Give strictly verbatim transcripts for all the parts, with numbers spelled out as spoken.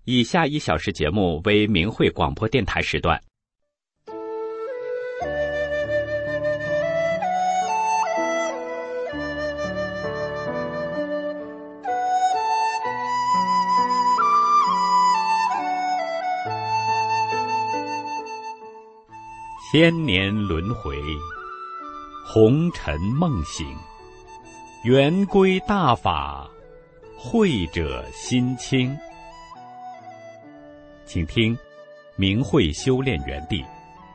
以下一小时节目为明慧广播电台时段。千年轮回，红尘梦醒，圆规大法，慧者心清。请听明慧修炼园地。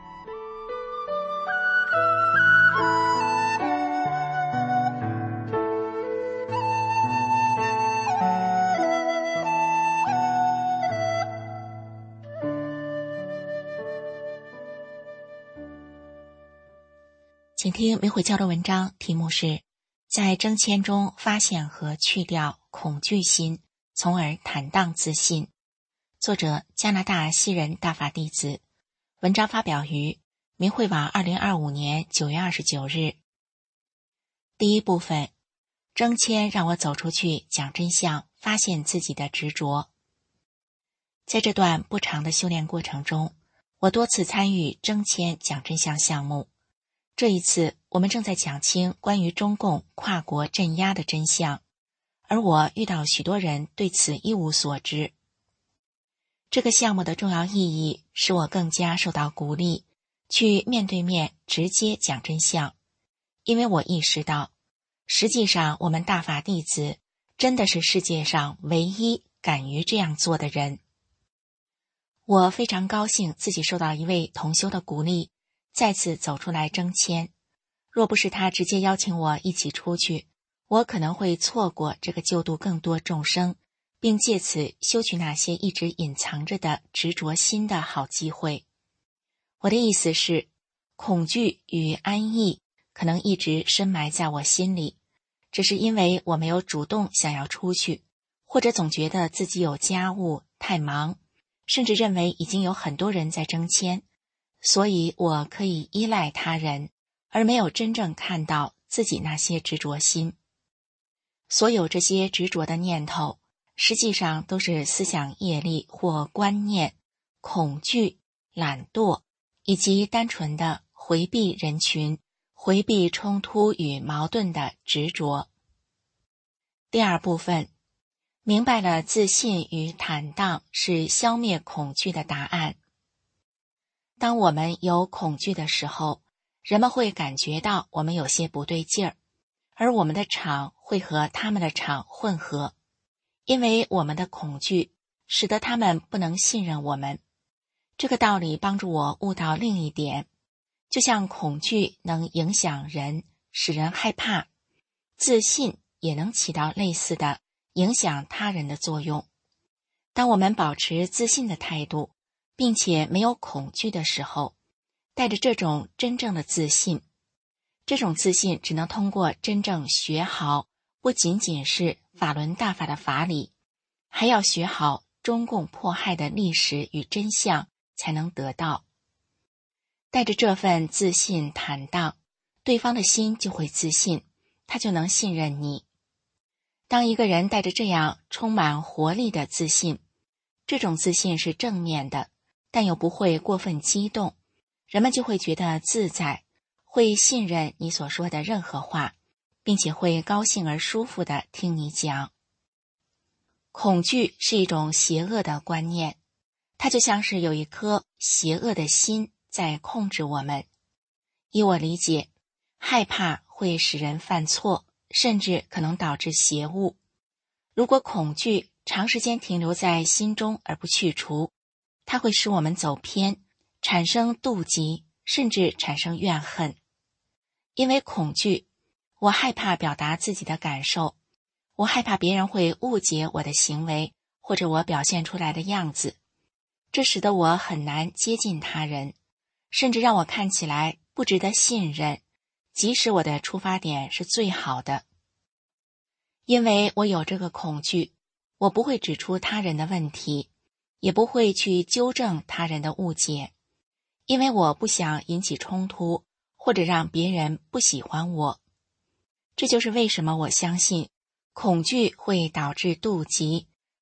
请听明慧交流文章，题目是在争谦中发现和去掉恐惧心，从而坦荡自信。作者加拿大西人大法弟子，文章发表于明慧网二零二五年九月二十九日。第一部分，争谦让我走出去讲真相，发现自己的执着。在这段不长的修炼过程中，我多次参与争谦讲真相项目。这一次我们正在讲清关于中共跨国镇压的真相，而我遇到许多人对此一无所知。这个项目的重要意义使我更加受到鼓励，去面对面直接讲真相，因为我意识到，实际上我们大法弟子真的是世界上唯一敢于这样做的人。我非常高兴自己受到一位同修的鼓励，再次走出来争谦。若不是他直接邀请我一起出去，我可能会错过这个救度更多众生，并借此修取那些一直隐藏着的执着心的好机会。我的意思是，恐惧与安逸可能一直深埋在我心里，只是因为我没有主动想要出去，或者总觉得自己有家务太忙，甚至认为已经有很多人在争谦，所以我可以依赖他人，而没有真正看到自己那些执着心。所有这些执着的念头，实际上都是思想业力或观念、恐惧、懒惰，以及单纯的回避人群、回避冲突与矛盾的执着。第二部分，明白了自信与坦荡是消灭恐惧的答案。当我们有恐惧的时候，人们会感觉到我们有些不对劲儿，而我们的场会和他们的场混合，因为我们的恐惧使得他们不能信任我们。这个道理帮助我悟到另一点，就像恐惧能影响人，使人害怕，自信也能起到类似的影响他人的作用。当我们保持自信的态度，并且没有恐惧的时候，带着这种真正的自信，这种自信只能通过真正学好不仅仅是法轮大法的法理，还要学好中共迫害的历史与真相才能得到。带着这份自信坦荡，对方的心就会自信，他就能信任你。当一个人带着这样充满活力的自信，这种自信是正面的，但又不会过分激动，人们就会觉得自在，会信任你所说的任何话，并且会高兴而舒服地听你讲。恐惧是一种邪恶的观念，它就像是有一颗邪恶的心在控制我们。依我理解，害怕会使人犯错，甚至可能导致邪物。如果恐惧长时间停留在心中而不去除，它会使我们走偏，产生妒忌，甚至产生怨恨。因为恐惧，我害怕表达自己的感受，我害怕别人会误解我的行为或者我表现出来的样子，这使得我很难接近他人，甚至让我看起来不值得信任，即使我的出发点是最好的。因为我有这个恐惧，我不会指出他人的问题，也不会去纠正他人的误解，因为我不想引起冲突，或者让别人不喜欢我。这就是为什么我相信恐惧会导致妒忌，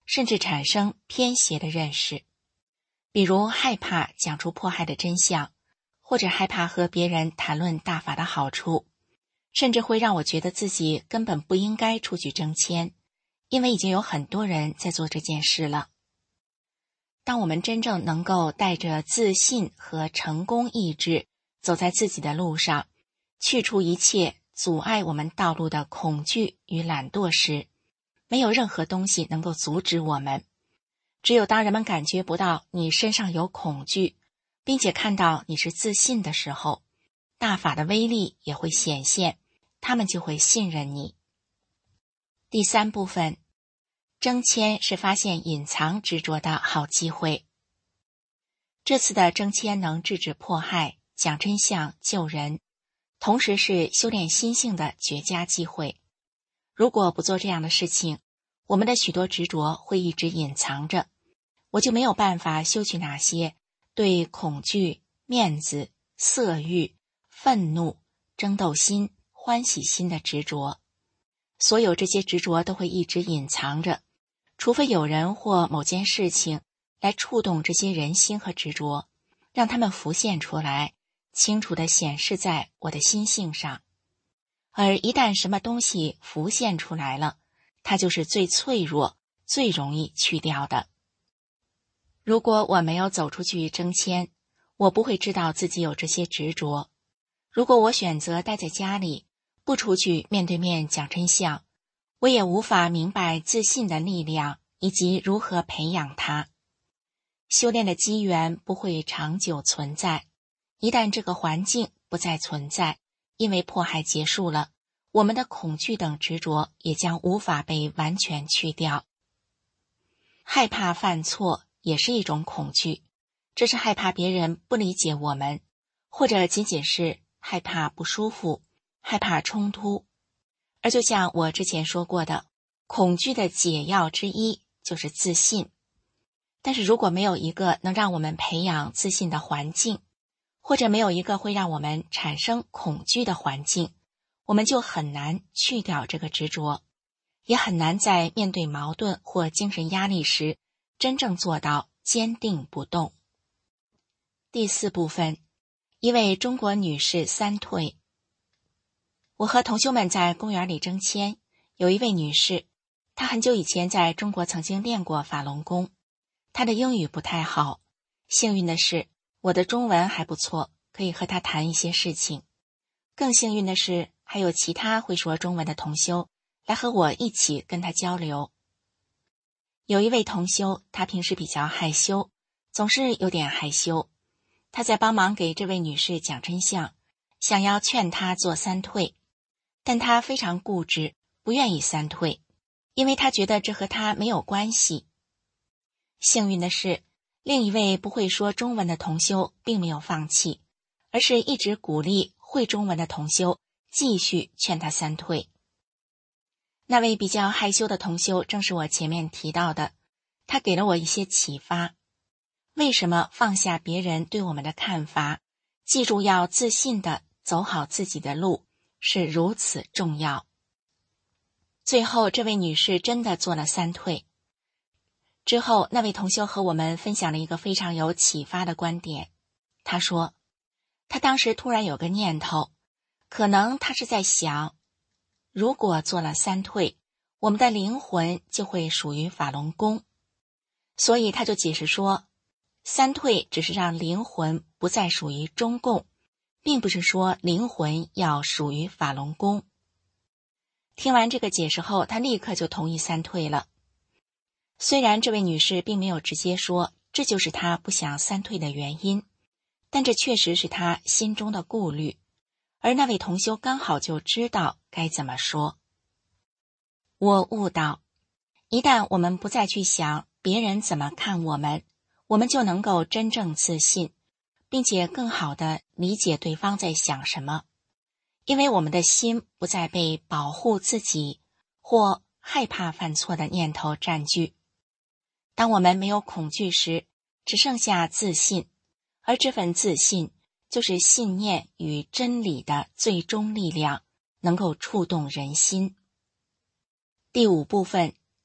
甚至产生偏斜的认识。比如害怕讲出迫害的真相，或者害怕和别人谈论大法的好处，甚至会让我觉得自己根本不应该出去征签，因为已经有很多人在做这件事了。当我们真正能够带着自信和成功意志走在自己的路上，去除一切阻碍我们道路的恐惧与懒惰时，没有任何东西能够阻止我们。只有当人们感觉不到你身上有恐惧，并且看到你是自信的时候，大法的威力也会显现，他们就会信任你。第三部分，征签是发现隐藏执着的好机会。这次的征签能制止迫害，讲真相，救人，同时是修炼心性的绝佳机会。如果不做这样的事情，我们的许多执着会一直隐藏着，我就没有办法修去那些对恐惧、面子、色欲、愤怒、争斗心、欢喜心的执着。所有这些执着都会一直隐藏着，除非有人或某件事情来触动这些人心和执着，让它们浮现出来，清楚地显示在我的心性上。而一旦什么东西浮现出来了，它就是最脆弱、最容易去掉的。如果我没有走出去征签，我不会知道自己有这些执着。如果我选择待在家里，不出去面对面讲真相，我也无法明白自信的力量以及如何培养它。修炼的机缘不会长久存在，一旦这个环境不再存在，因为迫害结束了，我们的恐惧等执着也将无法被完全去掉。害怕犯错也是一种恐惧，这是害怕别人不理解我们，或者仅仅是害怕不舒服，害怕冲突。而就像我之前说过的，恐惧的解药之一就是自信。但是如果没有一个能让我们培养自信的环境，或者没有一个会让我们产生恐惧的环境，我们就很难去掉这个执着，也很难在面对矛盾或精神压力时真正做到坚定不动。第四部分，一位中国女士三退。我和同修们在公园里征签，有一位女士，她很久以前在中国曾经练过法轮功，她的英语不太好，幸运的是我的中文还不错，可以和她谈一些事情。更幸运的是还有其他会说中文的同修来和我一起跟她交流。有一位同修，他平时比较害羞，总是有点害羞，他在帮忙给这位女士讲真相，想要劝她做三退，但她非常固执，不愿意三退，因为她觉得这和她没有关系。幸运的是，另一位不会说中文的同修并没有放弃，而是一直鼓励会中文的同修继续劝她三退。那位比较害羞的同修正是我前面提到的，他给了我一些启发。为什么放下别人对我们的看法，记住要自信地走好自己的路，是如此重要。最后这位女士真的做了三退。之后那位同修和我们分享了一个非常有启发的观点。他说，他当时突然有个念头，可能他是在想，如果做了三退，我们的灵魂就会属于法轮功。所以他就解释说，三退只是让灵魂不再属于中共，并不是说灵魂要属于法轮功。听完这个解释后，他立刻就同意三退了。虽然这位女士并没有直接说这就是她不想三退的原因，但这确实是她心中的顾虑，而那位同修刚好就知道该怎么说。我悟到，一旦我们不再去想别人怎么看我们，我们就能够真正自信，并且更好地理解对方在想什么，因为我们的心不再被保护自己或害怕犯错的念头占据。当我们没有恐惧时，只剩下自信，而这份自信就是信念与真理的最终力量，能够触动人心。第五部分，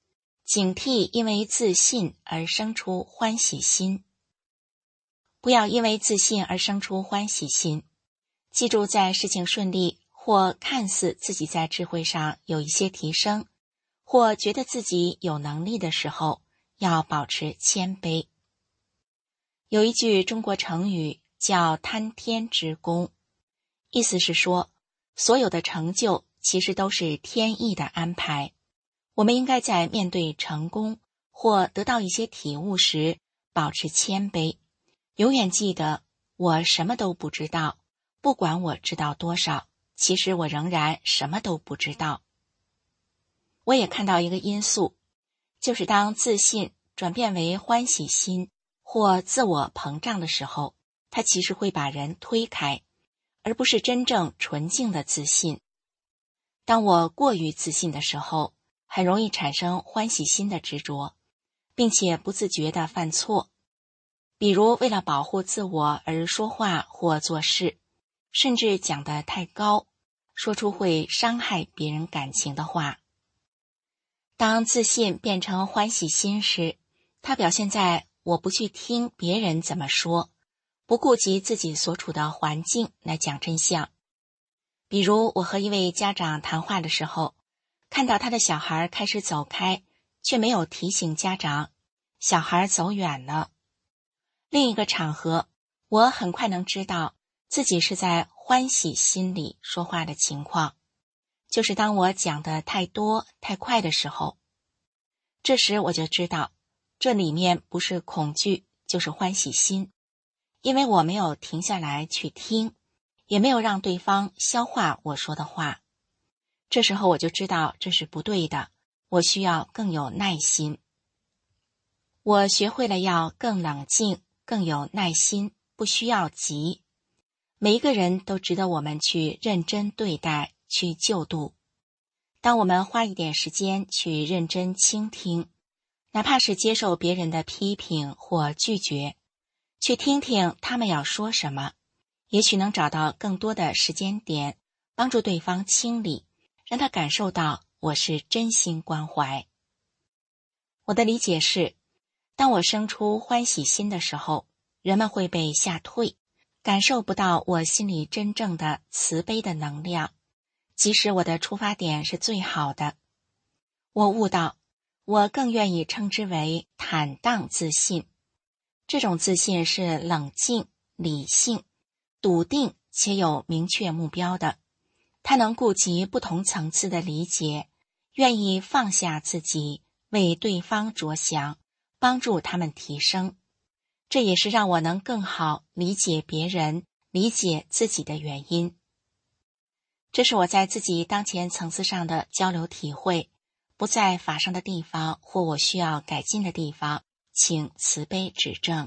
警惕因为自信而生出欢喜心。不要因为自信而生出欢喜心。记住，在事情顺利或看似自己在智慧上有一些提升，或觉得自己有能力的时候，要保持谦卑。有一句中国成语叫贪天之功，意思是说，所有的成就其实都是天意的安排。我们应该在面对成功或得到一些体悟时，保持谦卑，永远记得我什么都不知道，不管我知道多少，其实我仍然什么都不知道。我也看到一个因素，就是当自信转变为欢喜心或自我膨胀的时候，它其实会把人推开，而不是真正纯净的自信。当我过于自信的时候，很容易产生欢喜心的执着，并且不自觉地犯错。比如为了保护自我而说话或做事，甚至讲得太高，说出会伤害别人感情的话。当自信变成欢喜心时，它表现在我不去听别人怎么说，不顾及自己所处的环境来讲真相。比如我和一位家长谈话的时候，看到他的小孩开始走开，却没有提醒家长，小孩走远了。另一个场合，我很快能知道自己是在欢喜心里说话的情况，就是当我讲的太多太快的时候，这时我就知道这里面不是恐惧就是欢喜心，因为我没有停下来去听，也没有让对方消化我说的话。这时候我就知道这是不对的，我需要更有耐心。我学会了要更冷静，更有耐心，不需要急。每一个人都值得我们去认真对待，去救度。当我们花一点时间去认真倾听，哪怕是接受别人的批评或拒绝，去听听他们要说什么，也许能找到更多的时间点，帮助对方清理，让他感受到我是真心关怀。我的理解是，当我生出欢喜心的时候，人们会被吓退，感受不到我心里真正的慈悲的能量，即使我的出发点是最好的。我悟到，我更愿意称之为坦荡自信。这种自信是冷静、理性、笃定且有明确目标的，它能顾及不同层次的理解，愿意放下自己，为对方着想，帮助他们提升。这也是让我能更好理解别人、理解自己的原因。这是我在自己当前层次上的交流体会，不在法上的地方或我需要改进的地方，请慈悲指正。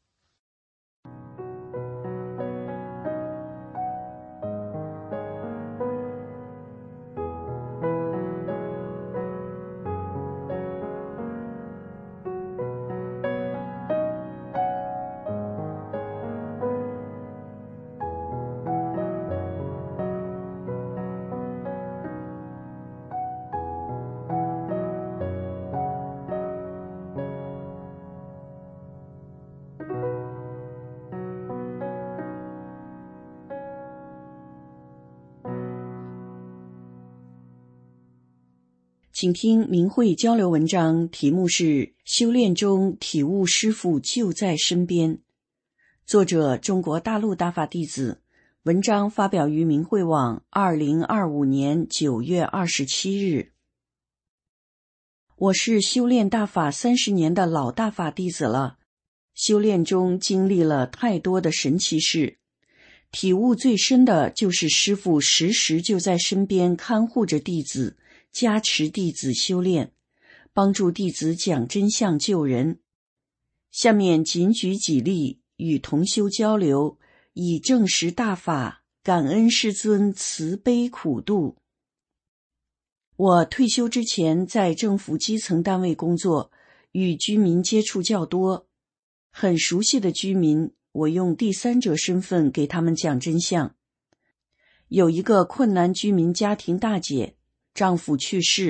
请听明慧交流文章，题目是修炼中体悟师父就在身边，作者中国大陆大法弟子，文章发表于明慧网二零二五年九月二十七日。我是修炼大法三十年的老大法弟子了，修炼中经历了太多的神奇事，体悟最深的就是师父时时就在身边看护着弟子，加持弟子修炼，帮助弟子讲真相救人。下面仅举几例与同修交流，以证实大法，感恩师尊慈悲苦度。我退休之前在政府基层单位工作，与居民接触较多，很熟悉的居民，我用第三者身份给他们讲真相。有一个困难居民家庭大姐，丈夫去世，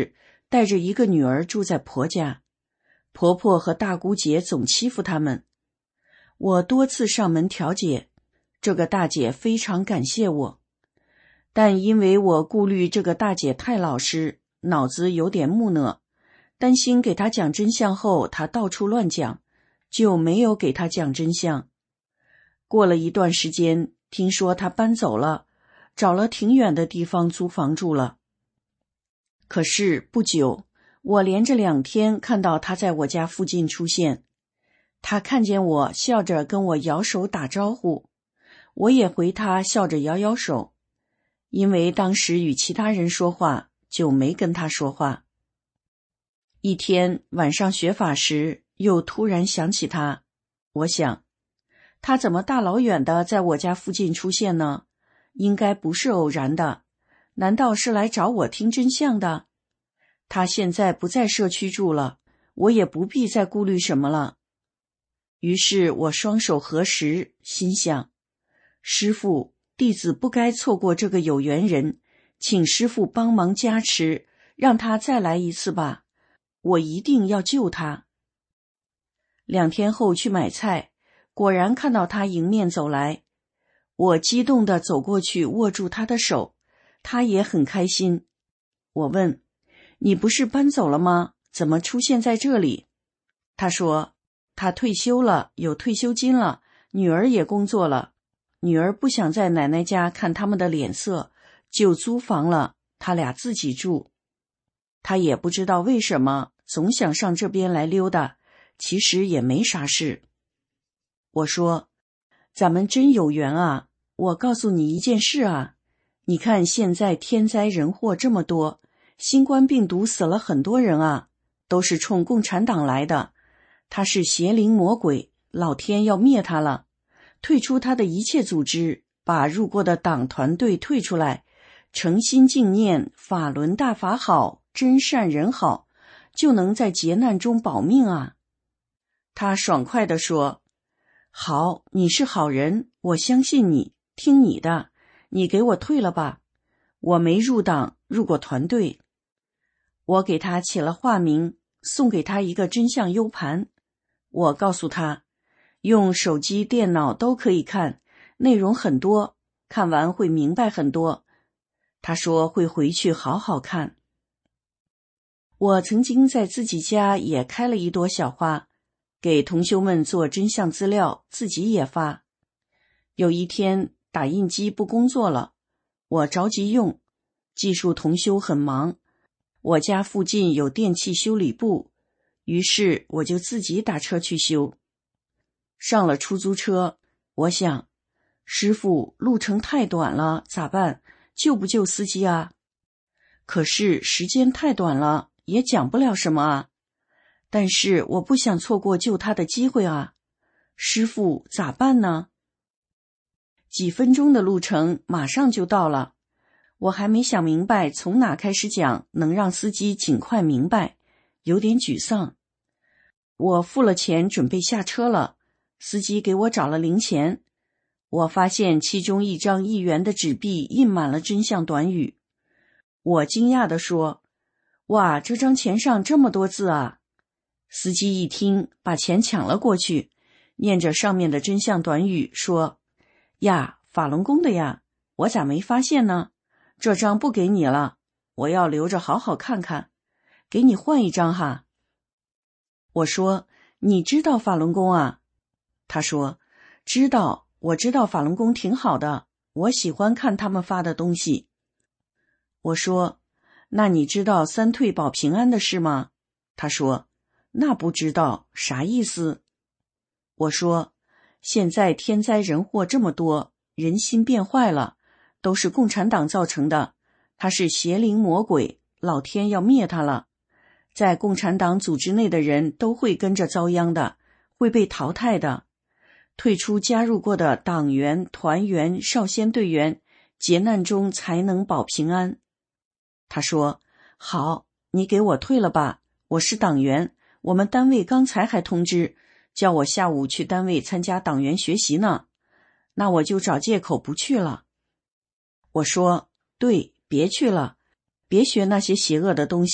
带着一个女儿住在婆家，婆婆和大姑姐总欺负他们。我多次上门调解，这个大姐非常感谢我，但因为我顾虑这个大姐太老实，脑子有点木讷，担心给她讲真相后她到处乱讲，就没有给她讲真相。过了一段时间，听说她搬走了，找了挺远的地方租房住了。可是不久，我连着两天看到她在我家附近出现。她看见我，笑着跟我摇手打招呼，我也回她笑着摇摇手。因为当时与其他人说话，就没跟她说话。一天晚上学法时，又突然想起她，我想，她怎么大老远的在我家附近出现呢？应该不是偶然的，难道是来找我听真相的？她现在不在社区住了，我也不必再顾虑什么了。于是我双手合十，心想，师父，弟子不该错过这个有缘人，请师父帮忙加持，让他再来一次吧，我一定要救他。两天后去买菜，果然看到他迎面走来，我激动地走过去握住他的手，他也很开心。我问，你不是搬走了吗？怎么出现在这里？他说，他退休了，有退休金了，女儿也工作了，女儿不想在奶奶家看他们的脸色，就租房了，他俩自己住。他也不知道为什么，总想上这边来溜达，其实也没啥事。我说，咱们真有缘啊，我告诉你一件事啊，你看现在天灾人祸这么多，新冠病毒死了很多人啊，都是冲共产党来的，他是邪灵魔鬼，老天要灭他了，退出他的一切组织，把入过的党团队退出来，诚心敬念法轮大法好，真善人好，就能在劫难中保命啊。他爽快地说，好，你是好人，我相信你，听你的，你给我退了吧，我没入党，入过团队。我给他起了化名，送给他一个真相 U 盘，我告诉他，用手机电脑都可以看，内容很多，看完会明白很多。他说会回去好好看。我曾经在自己家也开了一朵小花，给同修们做真相资料，自己也发。有一天打印机不工作了，我着急用，技术同修很忙，我家附近有电器修理部，于是我就自己打车去修。上了出租车，我想，师父，路程太短了，咋办？救不救司机啊？可是时间太短了，也讲不了什么啊。但是我不想错过救他的机会啊。师父，咋办呢？几分钟的路程马上就到了，我还没想明白从哪开始讲能让司机尽快明白，有点沮丧。我付了钱准备下车了，司机给我找了零钱，我发现其中一张一元的纸币印满了真相短语。我惊讶地说，哇，这张钱上这么多字啊！司机一听，把钱抢了过去，念着上面的真相短语说，呀，法轮功的呀，我咋没发现呢？这张不给你了，我要留着好好看看，给你换一张哈。我说，你知道法轮功啊？他说，知道，我知道法轮功挺好的，我喜欢看他们发的东西。我说，那你知道三退保平安的事吗？他说，那不知道，啥意思？我说，现在天灾人祸这么多，人心变坏了，都是共产党造成的，他是邪灵魔鬼，老天要灭他了。在共产党组织内的人都会跟着遭殃的，会被淘汰的。退出加入过的党员、团员、少先队员，劫难中才能保平安。他说，好，你给我退了吧，我是党员，我们单位刚才还通知，叫我下午去单位参加党员学习呢，那我就找借口不去了。我说，对，别去了，别学那些邪恶的东西，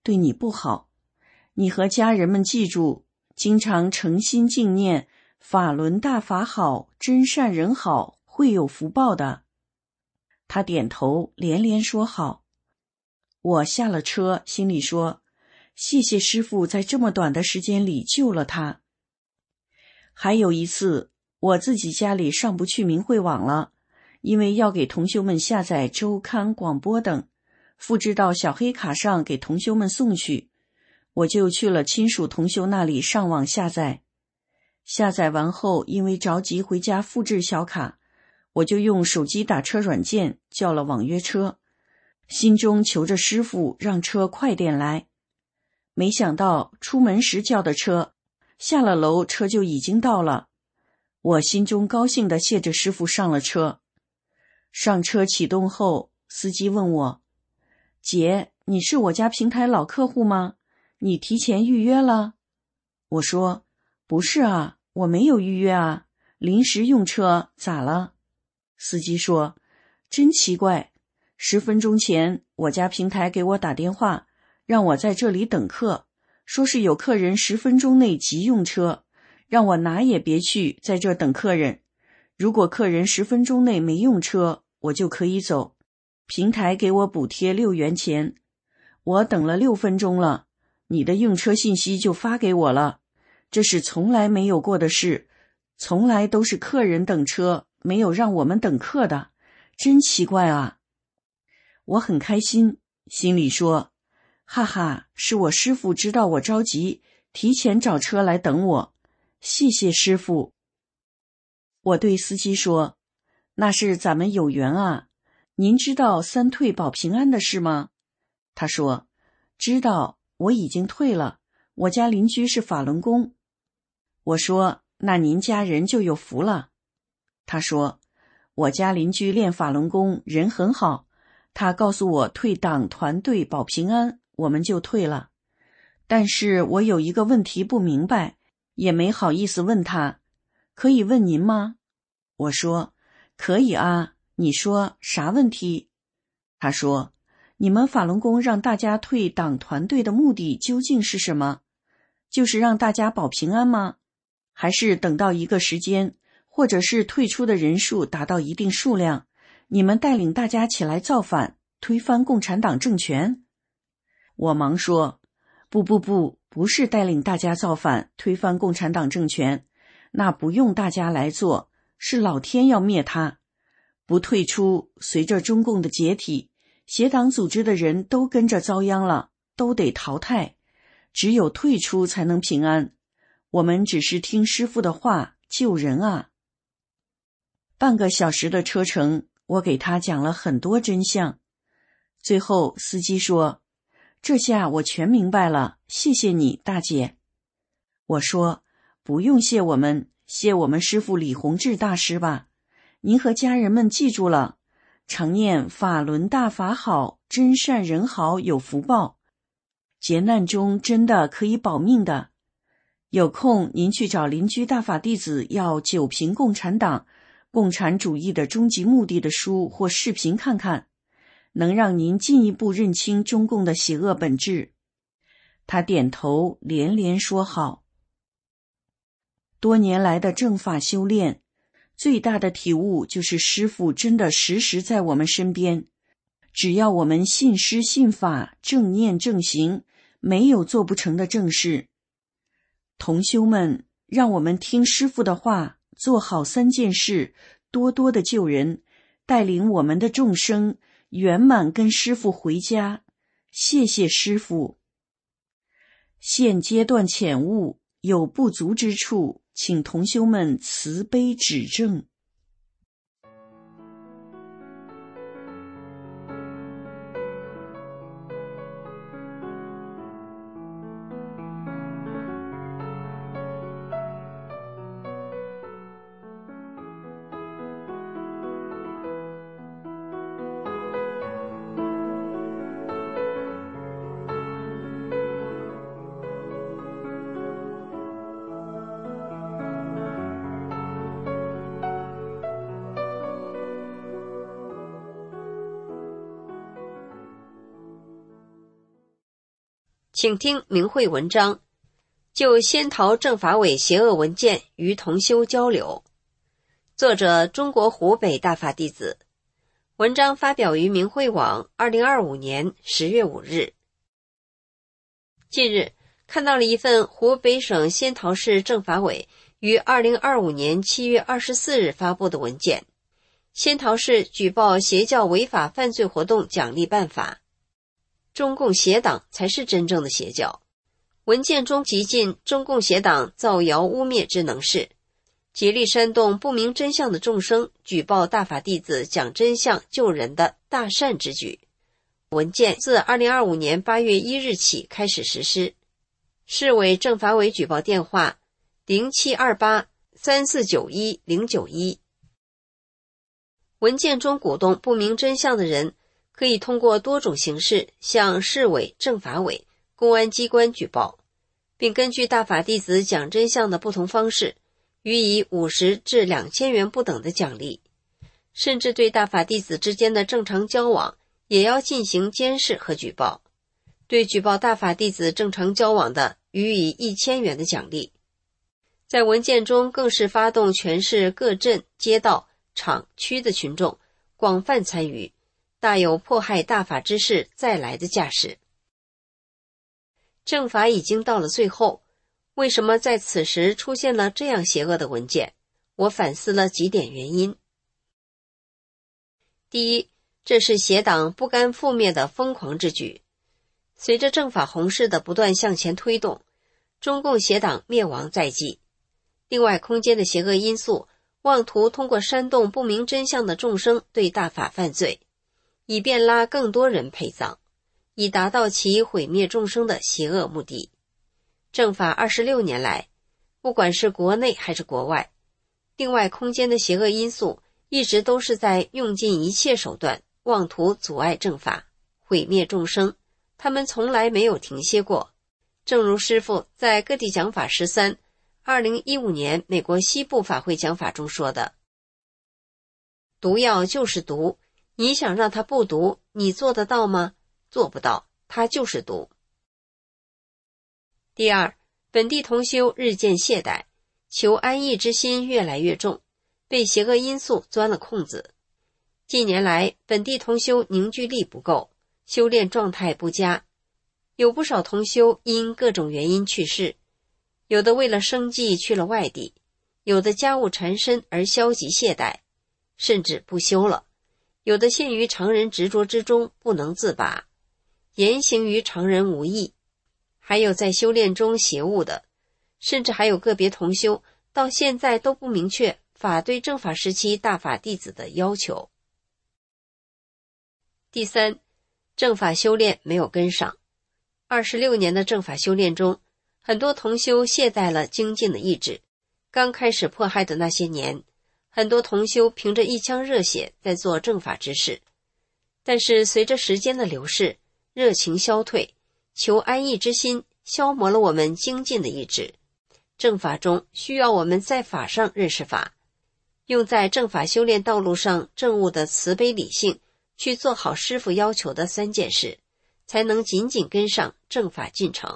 对你不好。你和家人们记住，经常诚心敬念法轮大法好，真善人好，会有福报的。他点头连连说好。我下了车，心里说，谢谢师父在这么短的时间里救了他。还有一次，我自己家里上不去明慧网了，因为要给同修们下载周刊、广播等，复制到小黑卡上给同修们送去，我就去了亲属同修那里上网下载。下载完后，因为着急回家复制小卡，我就用手机打车软件叫了网约车，心中求着师父让车快点来。没想到出门时叫的车，下了楼车就已经到了。我心中高兴地谢着师父上了车。上车启动后，司机问我，姐，你是我家平台老客户吗？你提前预约了？我说，不是啊，我没有预约啊，临时用车，咋了？司机说，真奇怪，十分钟前我家平台给我打电话，让我在这里等客，说是有客人十分钟内急用车，让我哪也别去，在这等客人。如果客人十分钟内没用车，我就可以走，平台给我补贴六元钱。我等了六分钟了，你的用车信息就发给我了，这是从来没有过的事，从来都是客人等车，没有让我们等客的，真奇怪啊。我很开心，心里说，哈哈，是我师父知道我着急，提前找车来等我，谢谢师父。我对司机说，那是咱们有缘啊，您知道三退保平安的事吗？他说，知道，我已经退了，我家邻居是法轮功。我说，那您家人就有福了。他说，我家邻居练法轮功，人很好，他告诉我退党团队保平安，我们就退了。但是我有一个问题不明白，也没好意思问他，可以问您吗？我说，可以啊，你说啥问题？他说，你们法轮功让大家退党团队的目的究竟是什么？就是让大家保平安吗？还是等到一个时间，或者是退出的人数达到一定数量，你们带领大家起来造反，推翻共产党政权？我忙说，不不不，不是带领大家造反，推翻共产党政权，那不用大家来做，是老天要灭他。不退出，随着中共的解体，邪党组织的人都跟着遭殃了，都得淘汰，只有退出才能平安。我们只是听师父的话，救人啊。半个小时的车程，我给他讲了很多真相。最后司机说，这下我全明白了，谢谢你，大姐。我说，不用谢我们，谢我们师父李洪志大师吧。您和家人们记住了，常念法轮大法好，真善人好，有福报。劫难中真的可以保命的。有空您去找邻居大法弟子要九平共产党、共产主义的终极目的的书或视频看看，能让您进一步认清中共的邪恶本质。他点头连连说好。多年来的正法修炼，最大的体悟就是师父真的时时在我们身边，只要我们信师信法，正念正行，没有做不成的正事。同修们，让我们听师父的话，做好三件事，多多的救人，带领我们的众生圆满跟师父回家。谢谢师父。现阶段浅悟，有不足之处，请同修们慈悲指正。 请听明慧文章，就仙桃政法委邪恶文件与同修交流。作者中国湖北大法弟子。文章发表于明慧网二零二五年十月五日。近日看到了一份湖北省仙桃市政法委于二零二五年七月二十四日发布的文件，仙桃市举报邪教违法犯罪活动奖励办法。中共邪党才是真正的邪教。文件中极尽中共邪党造谣污蔑之能事，竭力煽动不明真相的众生举报大法弟子讲真相救人的大善之举。文件自二零二五年八月一日起开始实施。市委政法委举报电话零七二八三四九一零九一。文件中鼓动不明真相的人可以通过多种形式向市委、政法委、公安机关举报，并根据大法弟子讲真相的不同方式予以五十至两千元不等的奖励，甚至对大法弟子之间的正常交往也要进行监视和举报，对举报大法弟子正常交往的予以一千元的奖励。在文件中更是发动全市各镇、街道、厂区的群众广泛参与，大有迫害大法之势再来的架势。政法已经到了最后，为什么在此时出现了这样邪恶的文件？我反思了几点原因。第一，这是邪党不甘覆灭的疯狂之举。随着政法红势的不断向前推动，中共邪党灭亡在即。另外，空间的邪恶因素妄图通过煽动不明真相的众生对大法犯罪，以便拉更多人陪葬，以达到其毁灭众生的邪恶目的。政法二十六年来，不管是国内还是国外，另外空间的邪恶因素一直都是在用尽一切手段妄图阻碍政法，毁灭众生，他们从来没有停歇过。正如师父在各地讲法十三二零一五年美国西部法会讲法中说的，毒药就是毒，你想让它不毒，你做得到吗？做不到，它就是毒。第二，本地同修日渐懈怠，求安逸之心越来越重，被邪恶因素钻了空子。近年来，本地同修凝聚力不够，修炼状态不佳，有不少同修因各种原因去世，有的为了生计去了外地，有的家务缠身而消极懈怠，甚至不修了，有的陷于常人执着之中不能自拔，言行于常人无益，还有在修炼中邪误的，甚至还有个别同修到现在都不明确法对正法时期大法弟子的要求。第三，正法修炼没有跟上。二十六年的正法修炼中，很多同修懈怠了精进的意志。刚开始迫害的那些年，很多同修凭着一腔热血在做正法之事，但是随着时间的流逝，热情消退，求安逸之心消磨了我们精进的意志。正法中需要我们在法上认识法，用在正法修炼道路上正悟的慈悲理性去做好师父要求的三件事，才能紧紧跟上正法进程。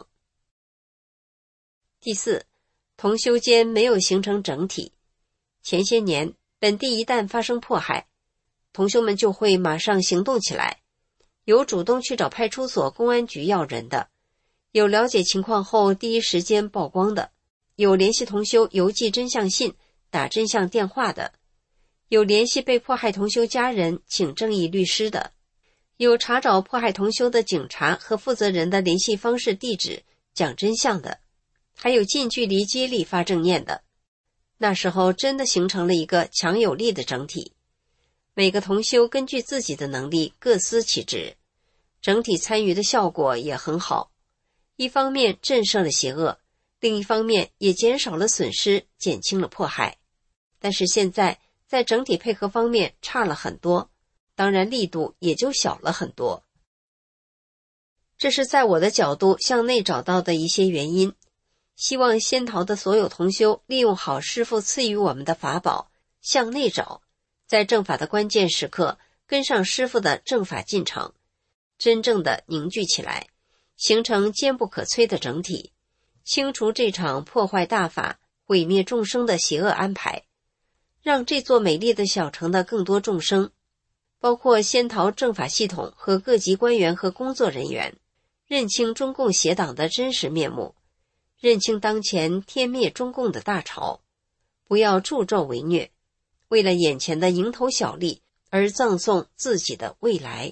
第四，同修间没有形成整体。前些年本地一旦发生迫害，同修们就会马上行动起来，有主动去找派出所、公安局要人的，有了解情况后第一时间曝光的，有联系同修邮寄真相信、打真相电话的，有联系被迫害同修家人请正义律师的，有查找迫害同修的警察和负责人的联系方式地址讲真相的，还有近距离接力发正念的。那时候真的形成了一个强有力的整体，每个同修根据自己的能力各司其职，整体参与的效果也很好。一方面震慑了邪恶，另一方面也减少了损失，减轻了迫害。但是现在在整体配合方面差了很多，当然力度也就小了很多。这是在我的角度向内找到的一些原因。希望仙桃的所有同修利用好师父赐予我们的法宝，向内找，在正法的关键时刻跟上师父的正法进程，真正的凝聚起来， 形成坚不可摧的整体，清除这场破坏大法、毁灭众生的邪恶安排，让这座美丽的小城的更多众生，包括仙桃政法系统和各级官员和工作人员，认清中共邪党的真实面目，认清当前天灭中共的大潮，不要助纣为虐，为了眼前的蝇头小利而葬送自己的未来。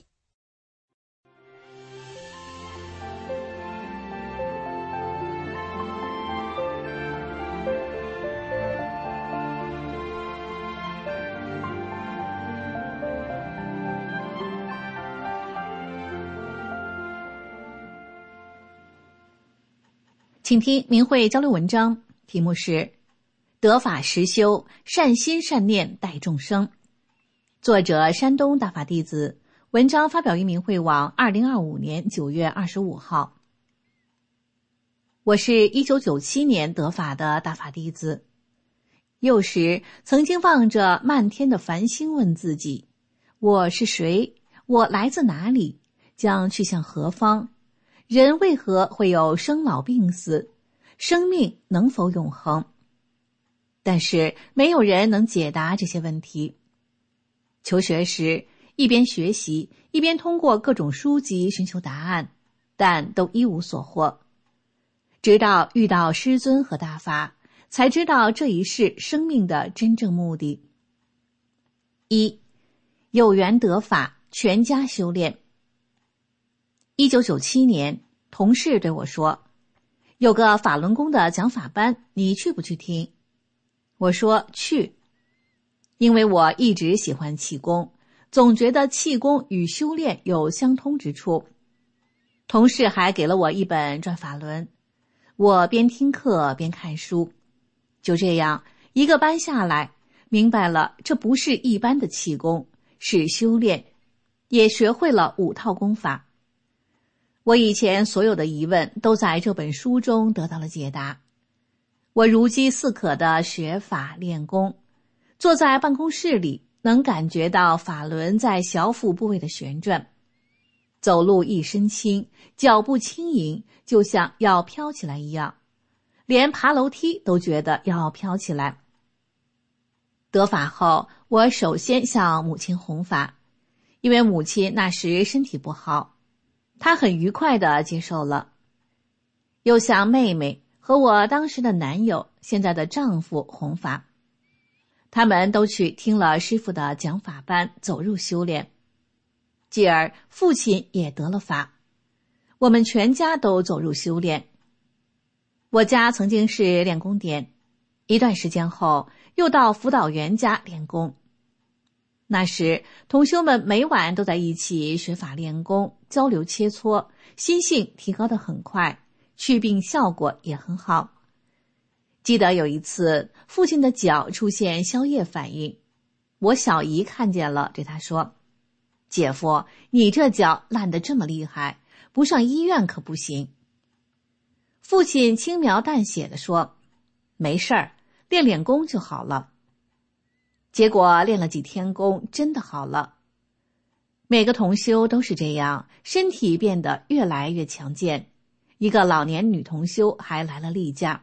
请听明慧交流文章，题目是得法实修，善心善念待众生。作者山东大法弟子，文章发表于明慧网二零二五年九月二十五号。我是一九九七年得法的大法弟子，幼时曾经望着漫天的繁星问自己，我是谁？我来自哪里？将去向何方？人为何会有生老病死？生命能否永恒？但是没有人能解答这些问题。求学时，一边学习，一边通过各种书籍寻求答案，但都一无所获。直到遇到师尊和大法，才知道这一世生命的真正目的。一，有缘得法，全家修炼。一九九七年，同事对我说，有个法轮功的讲法班，你去不去听？我说去，因为我一直喜欢气功，总觉得气功与修炼有相通之处。同事还给了我一本转法轮，我边听课边看书。就这样一个班下来，明白了这不是一般的气功，是修炼，也学会了五套功法。我以前所有的疑问都在这本书中得到了解答。我如饥似渴地学法练功，坐在办公室里能感觉到法轮在小腹部位的旋转，走路一身轻，脚步轻盈，就像要飘起来一样，连爬楼梯都觉得要飘起来。得法后，我首先向母亲弘法，因为母亲那时身体不好，她很愉快地接受了。又向妹妹和我当时的男友，现在的丈夫弘法，他们都去听了师父的讲法班，走入修炼。继而父亲也得了法，我们全家都走入修炼。我家曾经是练功点，一段时间后又到辅导员家练功。那时同修们每晚都在一起学法练功，交流切磋，心性提高得很快，祛病效果也很好。记得有一次父亲的脚出现消液反应，我小姨看见了，对他说，姐夫，你这脚烂得这么厉害，不上医院可不行。父亲轻描淡写地说，没事儿，练练功就好了。结果练了几天功，真的好了。每个同修都是这样，身体变得越来越强健。一个老年女同修还来了例假。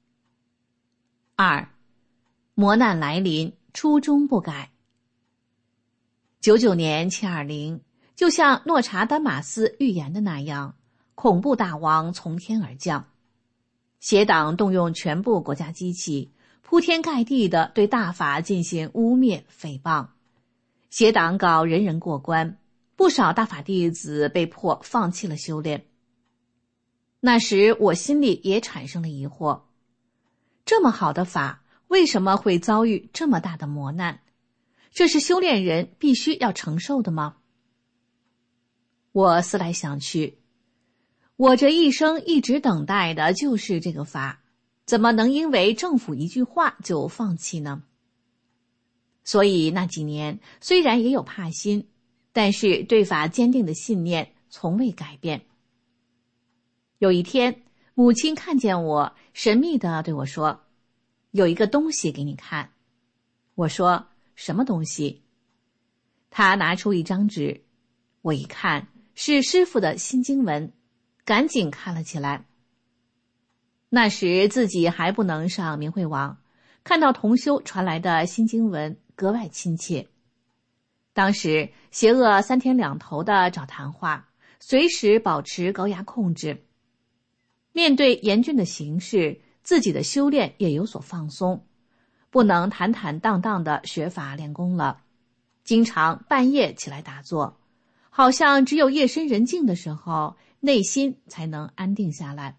二，磨难来临，初衷不改。九九年七二零，就像诺查丹马斯预言的那样，恐怖大王从天而降，邪党动用全部国家机器，铺天盖地地对大法进行污蔑诽谤，邪党搞人人过关，不少大法弟子被迫放弃了修炼。那时我心里也产生了疑惑，这么好的法，为什么会遭遇这么大的磨难？这是修炼人必须要承受的吗？我思来想去，我这一生一直等待的就是这个法，怎么能因为政府一句话就放弃呢？所以那几年虽然也有怕心，但是对法坚定的信念从未改变。有一天，母亲看见我，神秘地对我说，有一个东西给你看。我说，什么东西？她拿出一张纸，我一看，是师父的心经文， 赶紧看了起来。那时自己还不能上明慧网，看到同修传来的新经文格外亲切。当时邪恶三天两头的找谈话，随时保持高压控制。面对严峻的形势，自己的修炼也有所放松，不能坦坦荡荡的学法练功了，经常半夜起来打坐，好像只有夜深人静的时候，内心才能安定下来。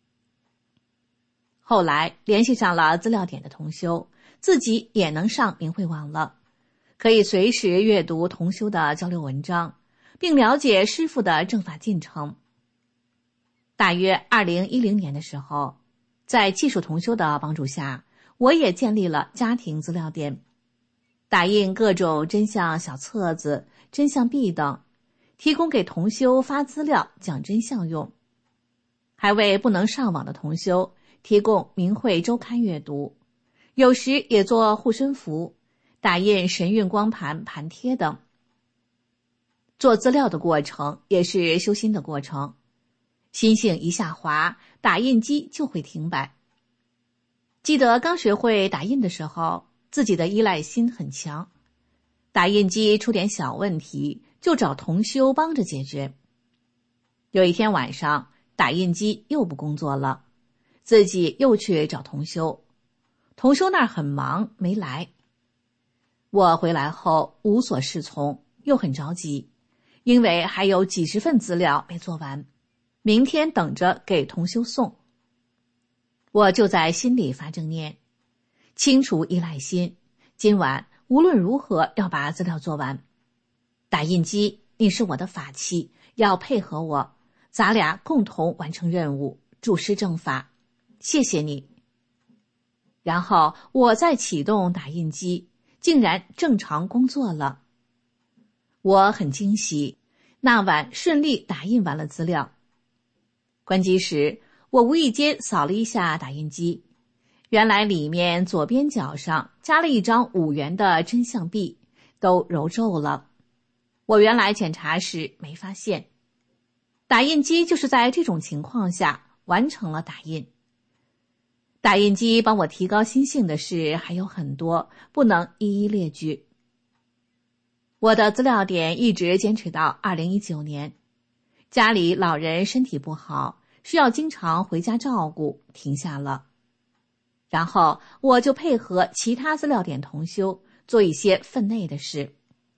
后来联系上了资料点的同修，自己也能上明慧网了，可以随时阅读同修的交流文章，并了解师父的正法进程。大约二零一零年的时候，在技术同修的帮助下，我也建立了家庭资料点，打印各种真相小册子、真相币等，提供给同修发资料讲真相用，还为不能上网的同修提供明慧周刊阅读，有时也做护身符，打印神韵光盘盘贴等。做资料的过程也是修心的过程，心性一下滑，打印机就会停摆。记得刚学会打印的时候，自己的依赖心很强，打印机出点小问题就找同修帮着解决。有一天晚上，打印机又不工作了，自己又去找同修，同修那儿很忙没来。我回来后无所适从，又很着急，因为还有几十份资料没做完，明天等着给同修送。我就在心里发正念，清除依赖心，今晚无论如何要把资料做完。打印机，你是我的法器，要配合我，咱俩共同完成任务，助师正法，谢谢你。然后我再启动打印机，竟然正常工作了。我很惊喜，那晚顺利打印完了资料。关机时，我无意间扫了一下打印机，原来里面左边角上加了一张五元的真相币，都揉皱了。我原来检查时没发现，打印机就是在这种情况下完成了打印。打印机帮我提高心性的事还有很多，不能一一列举。我的资料点一直坚持到二零一九年，家里老人身体不好，需要经常回家照顾，停下了。然后我就配合其他资料点同修做一些分内的事。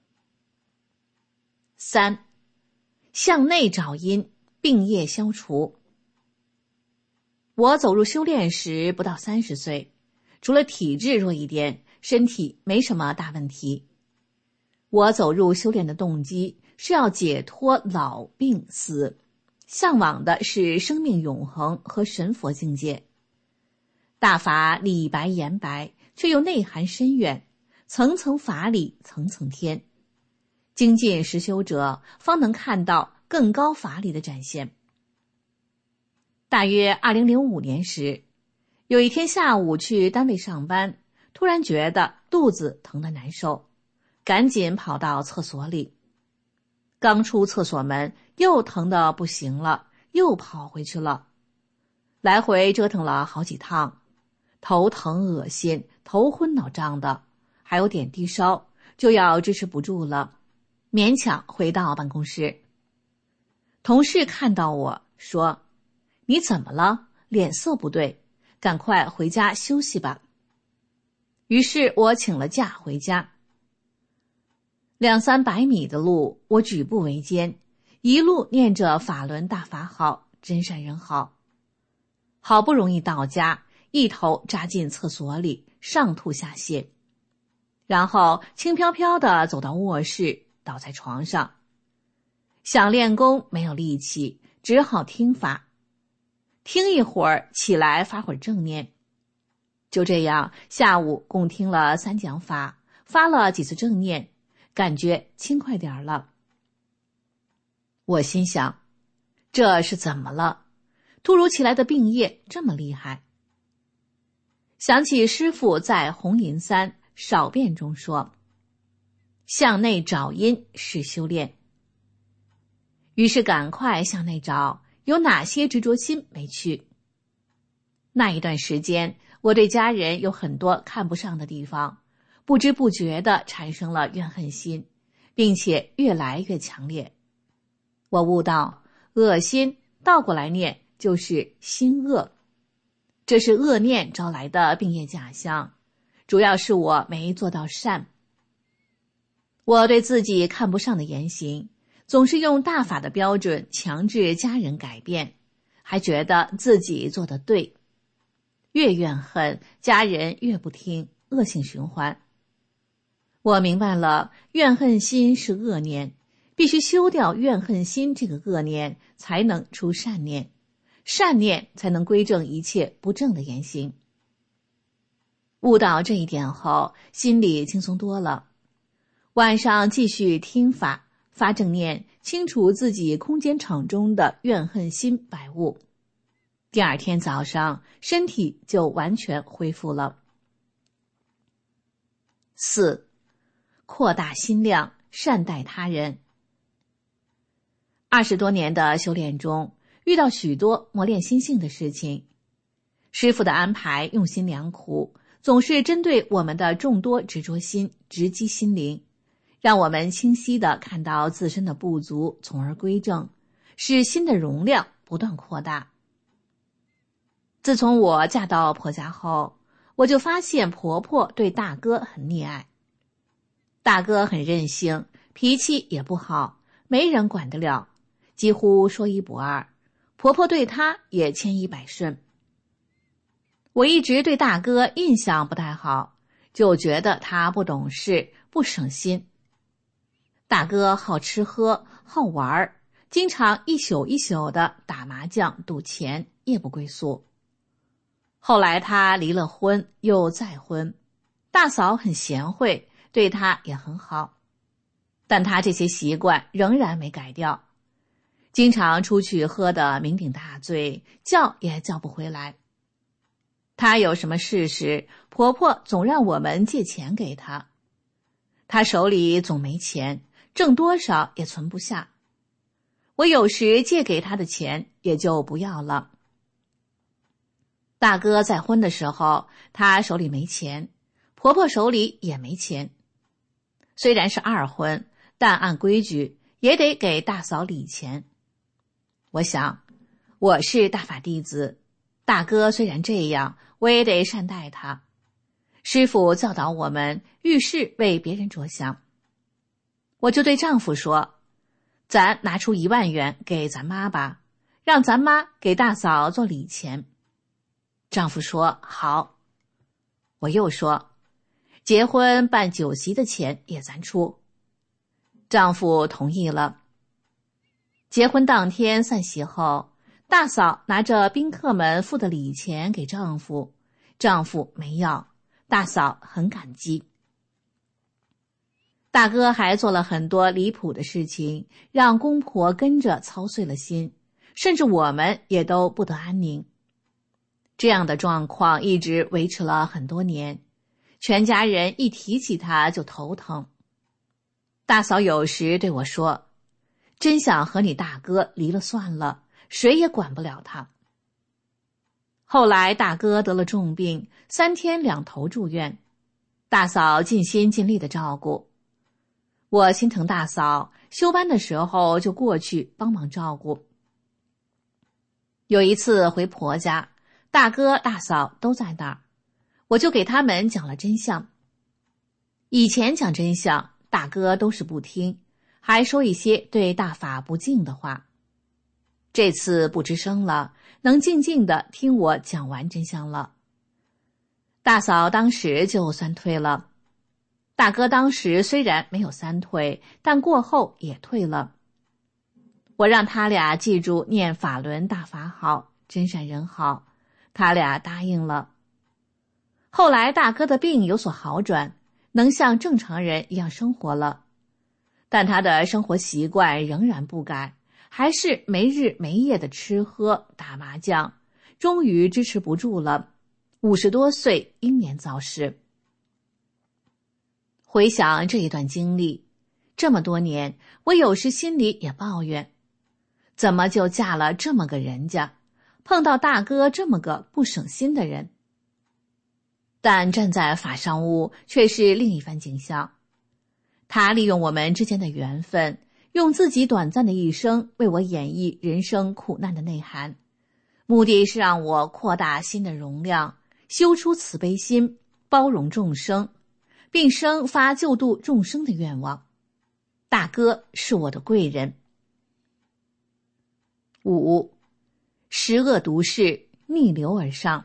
三，向内找因，病业消除。我走入修炼时不到三十岁，除了体质弱一点，身体没什么大问题。我走入修炼的动机是要解脱老病死，向往的是生命永恒和神佛境界。大法理白言白，却又内涵深远，层层法理层层天。精进实修者方能看到更高法理的展现。大约二零零五年时，有一天下午去单位上班，突然觉得肚子疼得难受，赶紧跑到厕所里。刚出厕所门，又疼得不行了，又跑回去了，来回折腾了好几趟，头疼恶心，头昏脑胀的，还有点低烧，就要支持不住了，勉强回到办公室。同事看到我说：“你怎么了？脸色不对，赶快回家休息吧。”于是我请了假回家。两三百米的路，我举步维艰，一路念着法轮大法好，真善人好。好不容易到家，一头扎进厕所里，上吐下泻，然后轻飘飘地走到卧室，倒在床上。想练功没有力气，只好听法。听一会儿，起来发会儿正念。就这样，下午共听了三讲法，发了几次正念，感觉轻快点了。我心想，这是怎么了？突如其来的病业这么厉害。想起师父在红银三少辩中说，向内找因是修炼。于是赶快向内找， 有哪些执着心没去。那一段时间，我对家人有很多看不上的地方，不知不觉地产生了怨恨心，并且越来越强烈。我悟到，恶心倒过来念就是心恶，这是恶念招来的病业假象，主要是我没做到善。我对自己看不上的言行，总是用大法的标准强制家人改变，还觉得自己做得对。越怨恨，家人越不听，恶性循环。我明白了，怨恨心是恶念，必须修掉怨恨心这个恶念，才能出善念，善念才能归正一切不正的言行。悟到这一点后，心里轻松多了。晚上继续听法，发正念，清除自己空间场中的怨恨心百物。第二天早上，身体就完全恢复了。四、扩大心量，善待他人。二十多年的修炼中，遇到许多磨练心性的事情。师父的安排用心良苦，总是针对我们的众多执着心，直击心灵，让我们清晰地看到自身的不足，从而归正，使心的容量不断扩大。自从我嫁到婆家后，我就发现婆婆对大哥很溺爱。大哥很任性，脾气也不好，没人管得了，几乎说一不二，婆婆对他也千依百顺。我一直对大哥印象不太好，就觉得他不懂事，不省心。大哥好吃喝，好玩，经常一宿一宿的打麻将、赌钱，夜不归宿。后来他离了婚，又再婚，大嫂很贤惠，对他也很好，但他这些习惯仍然没改掉，经常出去喝得酩酊大醉，叫也叫不回来。他有什么事时，婆婆总让我们借钱给他，他手里总没钱，挣多少也存不下，我有时借给他的钱也就不要了。大哥再婚的时候，他手里没钱，婆婆手里也没钱。虽然是二婚，但按规矩也得给大嫂礼钱。我想，我是大法弟子，大哥虽然这样，我也得善待他。师父教导我们，遇事为别人着想。我就对丈夫说，咱拿出一万元给咱妈吧，让咱妈给大嫂做礼钱。丈夫说好。我又说，结婚办酒席的钱也咱出。丈夫同意了。结婚当天散席后，大嫂拿着宾客们付的礼钱给丈夫，丈夫没要，大嫂很感激。大哥还做了很多离谱的事情，让公婆跟着操碎了心，甚至我们也都不得安宁。这样的状况一直维持了很多年，全家人一提起他就头疼。大嫂有时对我说，真想和你大哥离了算了，谁也管不了他。后来大哥得了重病，三天两头住院，大嫂尽心尽力的照顾。我心疼大嫂，休班的时候就过去帮忙照顾。有一次回婆家，大哥大嫂都在那儿，我就给他们讲了真相。以前讲真相，大哥都是不听，还说一些对大法不敬的话。这次不吱声了，能静静地听我讲完真相了。大嫂当时就三退了，大哥当时虽然没有三退，但过后也退了。我让他俩记住念法轮大法好，真善人好，他俩答应了。后来大哥的病有所好转，能像正常人一样生活了，但他的生活习惯仍然不改，还是没日没夜的吃喝打麻将，终于支持不住了，五十多岁英年早逝。回想这一段经历，这么多年，我有时心里也抱怨， 怎么就嫁了这么个人家，碰到大哥这么个不省心的人？但站在法上屋却是另一番景象。他利用我们之间的缘分，用自己短暂的一生为我演绎人生苦难的内涵，目的是让我扩大心的容量，修出慈悲心，包容众生，并生发救度众生的愿望。大哥是我的贵人。五，十恶毒事逆流而上。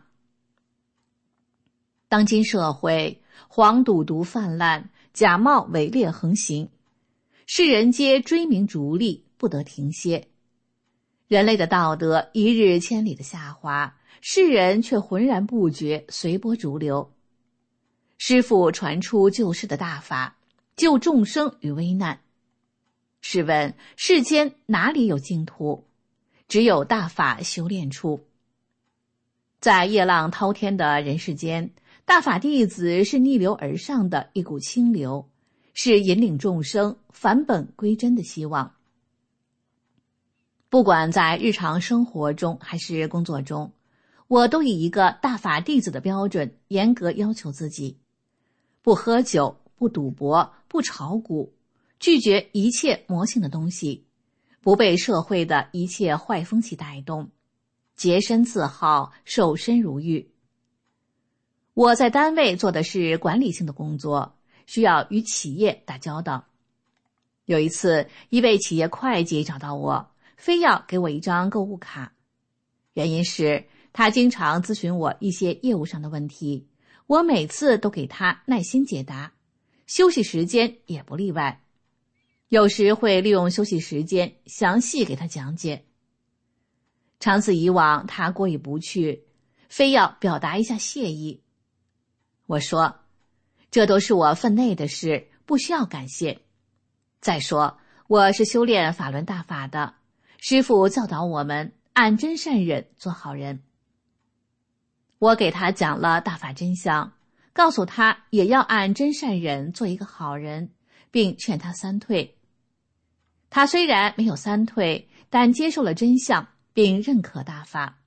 当今社会黄赌毒泛滥，假冒伪劣横行，世人皆追名逐利，不得停歇。人类的道德一日千里的下滑，世人却浑然不觉，随波逐流。师父传出救世的大法，救众生于危难。试问世间哪里有净土？只有大法修炼处。在夜浪滔天的人世间，大法弟子是逆流而上的一股清流，是引领众生返本归真的希望。不管在日常生活中还是工作中，我都以一个大法弟子的标准严格要求自己：不喝酒，不赌博，不炒股，拒绝一切魔性的东西，不被社会的一切坏风气带动，洁身自好，守身如玉。我在单位做的是管理性的工作，需要与企业打交道。有一次，一位企业会计找到我，非要给我一张购物卡，原因是他经常咨询我一些业务上的问题，我每次都给他耐心解答，休息时间也不例外，有时会利用休息时间详细给他讲解。长此以往，他过意不去，非要表达一下谢意。我说，这都是我分内的事，不需要感谢。再说，我是修炼法轮大法的，师父教导我们按真善忍做好人。我给他讲了大法真相，告诉他也要按真善忍做一个好人，并劝他三退。他虽然没有三退，但接受了真相，并认可大法。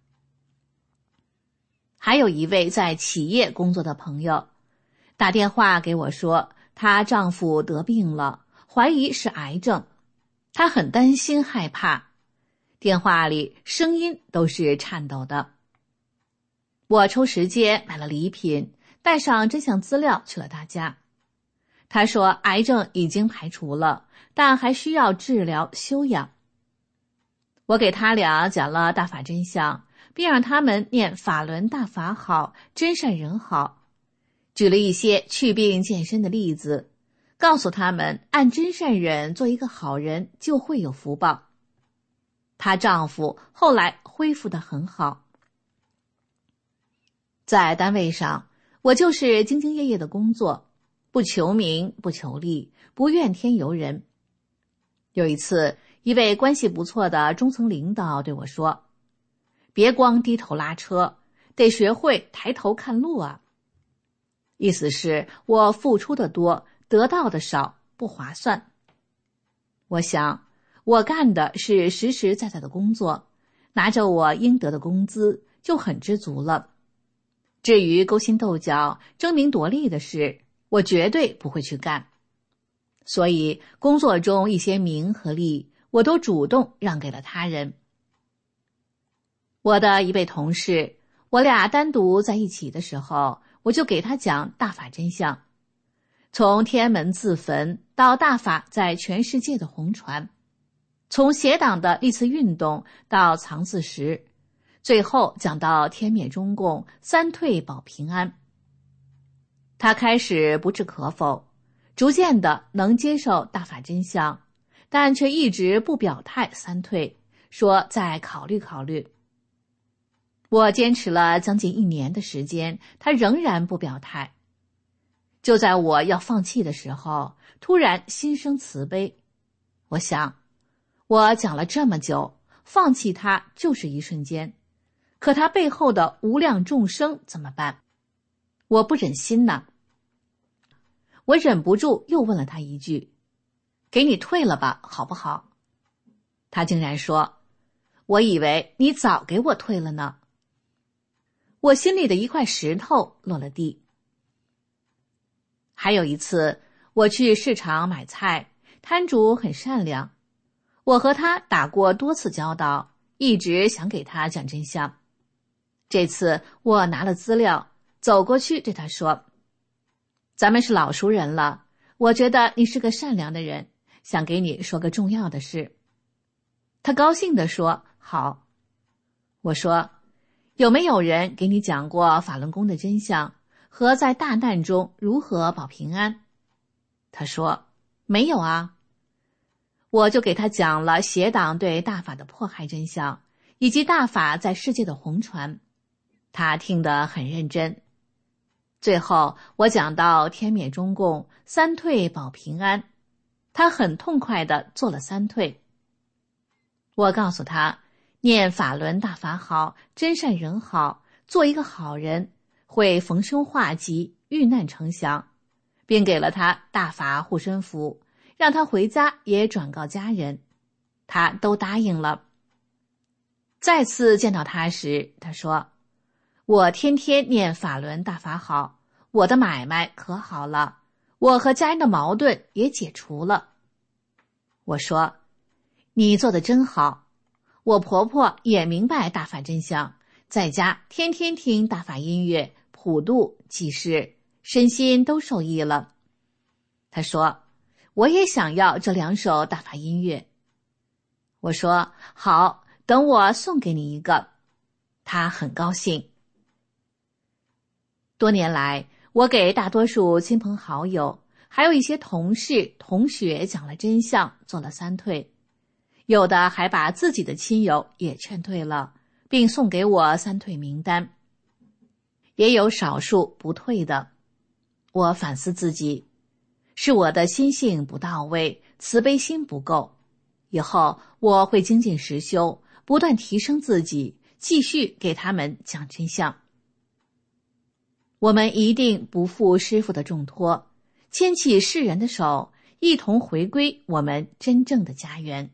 还有一位在企业工作的朋友打电话给我说，她丈夫得病了，怀疑是癌症，她很担心害怕，电话里声音都是颤抖的。我抽时间买了礼品，带上真相资料去了他家。他说癌症已经排除了，但还需要治疗休养。我给他俩讲了大法真相，并让他们念法轮大法好，真善人好，举了一些祛病健身的例子，告诉他们按真善忍做一个好人就会有福报。她丈夫后来恢复得很好。在单位上，我就是兢兢业业的工作，不求名，不求利，不怨天尤人。有一次，一位关系不错的中层领导对我说，别光低头拉车，得学会抬头看路啊。意思是我付出的多，得到的少，不划算。我想，我干的是实实在在的工作，拿着我应得的工资就很知足了。至于勾心斗角、争名夺利的事，我绝对不会去干。所以工作中一些名和利，我都主动让给了他人。我的一位同事，我俩单独在一起的时候，我就给他讲大法真相，从天安门自焚到大法在全世界的红传，从邪党的历次运动到藏字石，最后讲到天灭中共，三退保平安。他开始不置可否，逐渐的能接受大法真相，但却一直不表态三退，说再考虑考虑。我坚持了将近一年的时间，他仍然不表态。就在我要放弃的时候，突然心生慈悲。我想，我讲了这么久，放弃他就是一瞬间，可他背后的无量众生怎么办？我不忍心呐。我忍不住又问了他一句，给你退了吧，好不好？他竟然说， 我以为你早给我退了呢。我心里的一块石头落了地。还有一次，我去市场买菜，摊主很善良，我和他打过多次交道，一直想给他讲真相。这次我拿了资料，走过去对他说，咱们是老熟人了，我觉得你是个善良的人，想给你说个重要的事。他高兴地说，好。我说，有没有人给你讲过法轮功的真相和在大难中如何保平安？他说，没有啊。我就给他讲了邪党对大法的迫害真相，以及大法在世界的红传。他听得很认真。最后我讲到天灭中共，三退保平安，他很痛快地做了三退。我告诉他，念法轮大法好，真善人好，做一个好人，会逢凶化吉，遇难成祥，并给了他大法护身符，让他回家也转告家人，他都答应了。再次见到他时，他说，我天天念法轮大法好，我的买卖可好了，我和家人的矛盾也解除了。我说，你做得真好，我婆婆也明白大法真相，在家天天听大法音乐，普度济世，身心都受益了。他说，我也想要这两首大法音乐。我说，好，等我送给你一个。他很高兴。多年来，我给大多数亲朋好友，还有一些同事、同学讲了真相，做了三退，有的还把自己的亲友也劝退了，并送给我三退名单。也有少数不退的。我反思自己，是我的心性不到位，慈悲心不够。以后我会精进实修，不断提升自己，继续给他们讲真相。我们一定不负师父的重托，牵起世人的手，一同回归我们真正的家园。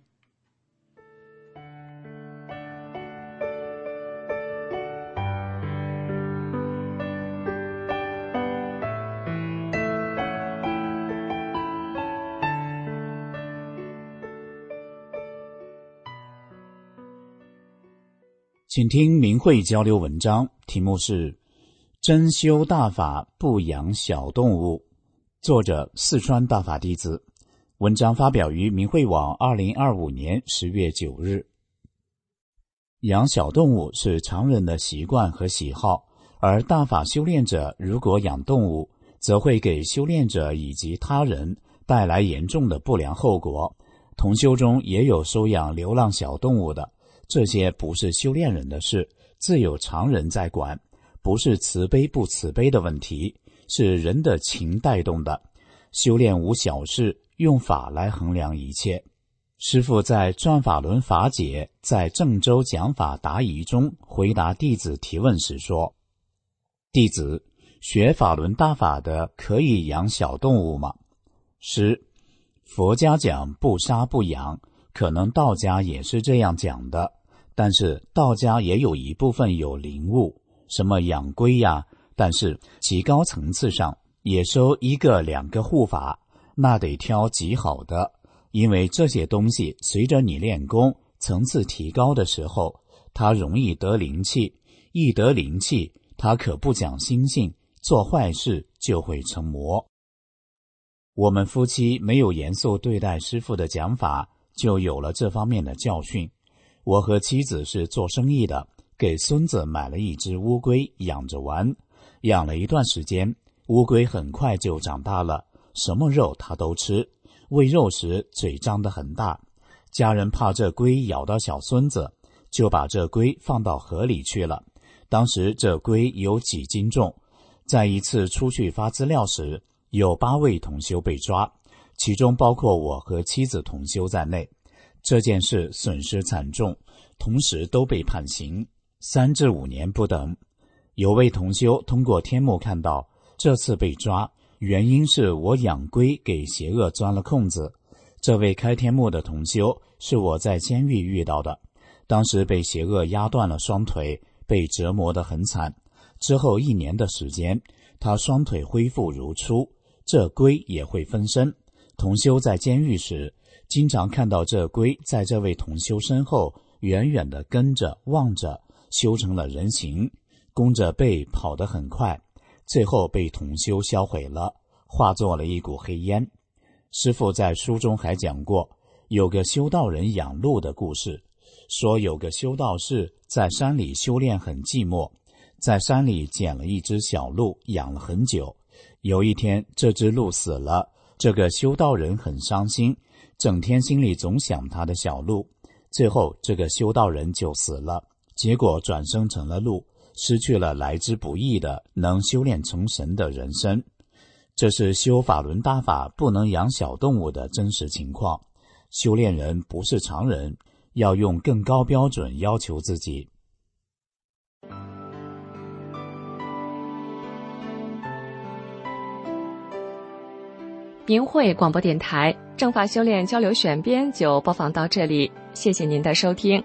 请听明慧交流文章，题目是真修大法不养小动物，作者四川大法弟子。文章发表于明慧网二零二五年十月九日。养小动物是常人的习惯和喜好，而大法修炼者如果养动物，则会给修炼者以及他人带来严重的不良后果。同修中也有收养流浪小动物的，这些不是修炼人的事，自有常人在管，不是慈悲不慈悲的问题，是人的情带动的。修炼无小事，用法来衡量一切。师父在《转法轮法解》在郑州讲法答疑中回答弟子提问时说，弟子学法轮大法的可以养小动物吗？师，佛家讲不杀不养，可能道家也是这样讲的，但是道家也有一部分有灵物，什么养龟呀，但是极高层次上也收一个两个护法，那得挑极好的，因为这些东西随着你练功层次提高的时候，它容易得灵气，一得灵气，它可不讲心性，做坏事就会成魔。我们夫妻没有严肃对待师父的讲法，就有了这方面的教训。我和妻子是做生意的，给孙子买了一只乌龟养着玩，养了一段时间，乌龟很快就长大了，什么肉它都吃，喂肉时嘴张得很大。家人怕这龟咬到小孙子，就把这龟放到河里去了。当时这龟有几斤重，在一次出去发资料时，有八位同修被抓，其中包括我和妻子同修在内。这件事损失惨重，同时都被判刑，三至五年不等。有位同修通过天目看到，这次被抓，原因是我养龟给邪恶钻了空子。这位开天目的同修是我在监狱遇到的， 当时被邪恶压断了双腿，被折磨得很惨。之后一年的时间，他双腿恢复如初。这龟也会分身。同修在监狱时，经常看到这龟在这位同修身后远远地跟着望着，修成了人形，弓着背跑得很快，最后被同修销毁了，化作了一股黑烟。师父在书中还讲过，有个修道人养鹿的故事，说有个修道士在山里修炼很寂寞，在山里捡了一只小鹿，养了很久。有一天，这只鹿死了，这个修道人很伤心，整天心里总想他的小鹿。最后，这个修道人就死了，结果转生成了鹿，失去了来之不易的能修炼成神的人生。这是修法轮大法不能养小动物的真实情况。修炼人不是常人，要用更高标准要求自己。 明慧广播电台正法修炼交流选编就播放到这里，谢谢您的收听。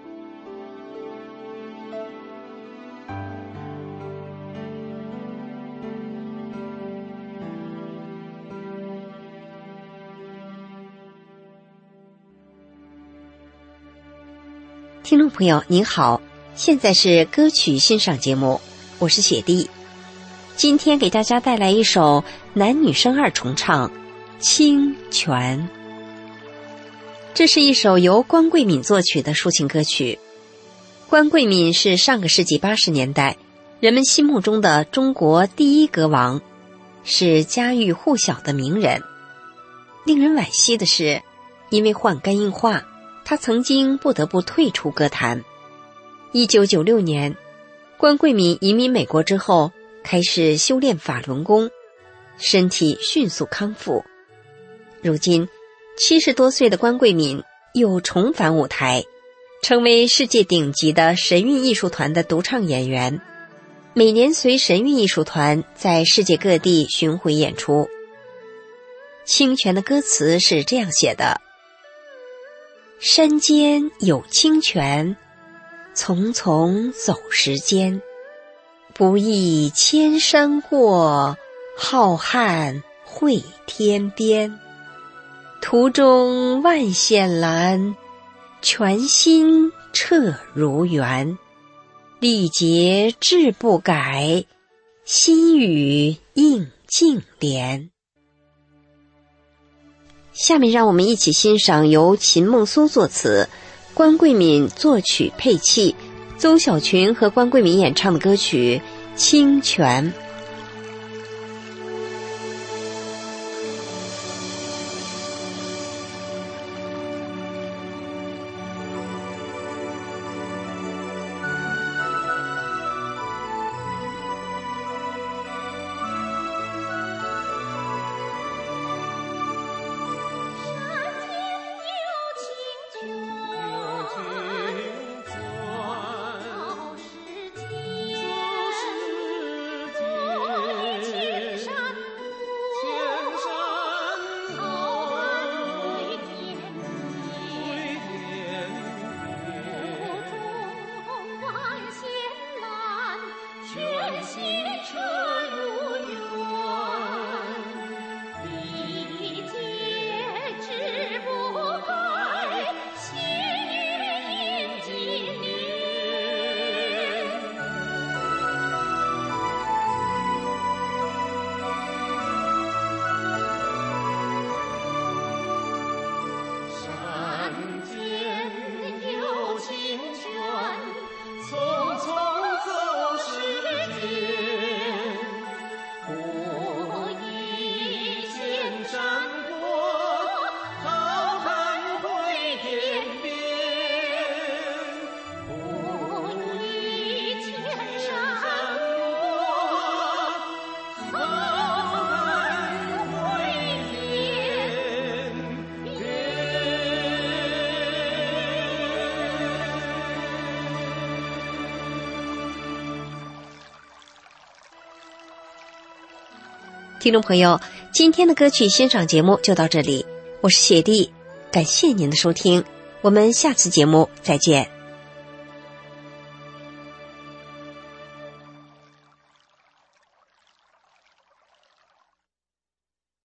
听众朋友您好，现在是歌曲欣赏节目，我是雪莉。今天给大家带来一首男女生二重唱《清泉》。这是一首由关桂敏作曲的抒情歌曲。关桂敏是上个世纪八十年代人们心目中的中国第一歌王，是家喻户晓的名人。令人惋惜的是，因为患肝硬化，他曾经不得不退出歌坛。一九九六年，关桂敏移民美国之后，开始修炼法轮功，身体迅速康复。如今七十多岁的关桂敏又重返舞台，成为世界顶级的神韵艺术团的独唱演员，每年随神韵艺术团在世界各地巡回演出。清泉的歌词是这样写的：山间有清泉，丛丛走时间，不忆千山过，浩瀚会天边。途中万险拦，泉心澈如源。历劫志不改，心语应净莲。下面让我们一起欣赏由秦梦苏作词，关桂敏作曲配器，邹小群和关桂敏演唱的歌曲《清泉》。听众朋友，今天的歌曲欣赏节目就到这里，我是雪莉，感谢您的收听，我们下次节目再见。